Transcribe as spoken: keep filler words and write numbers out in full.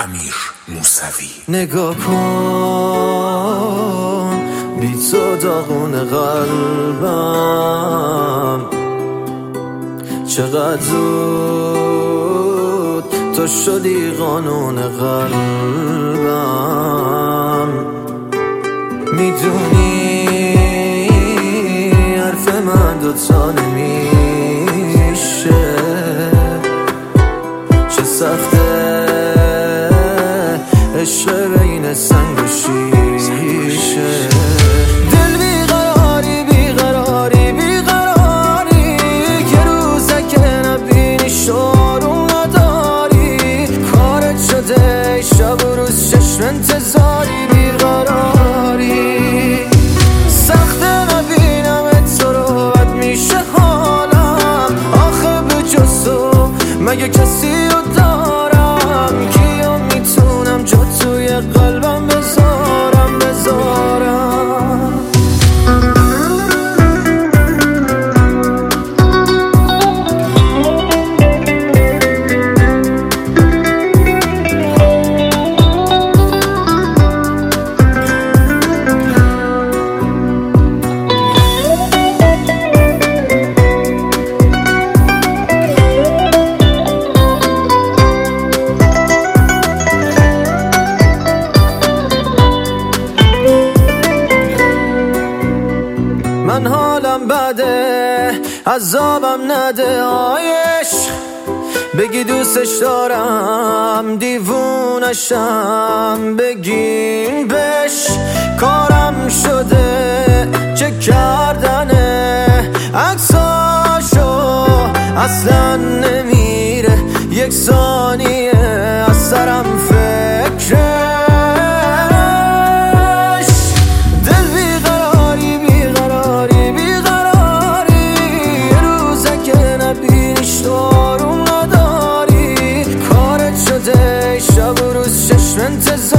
امیر موسوی. نگاه کن بی تو داغون قلبم، چقدر زود تو شدی قانون قلبم. میدونی حرف من دوتا نمیشه، چه سخته عشق بین سنگ و شیشه. دل بیقراری بیقراری بیقراری که روزک نبینی شارون نداری، کارت شده شب و روز چشم انتظاری. بیقراری سخته نبینم تو رو بد میشه حالم، آخه به جز تو مگه کسی رو دارم؟ کیا میتونم جا توی قلبم بذارم بذارم؟ من حالم بده عذابم نده آیش، بگی دوستش دارم دیوونشم، بگین بش کارم شده چه کردنه، عکساشو اصلا نمیره یک ثانیه از سرم فکره. شب و روز چشم انتظار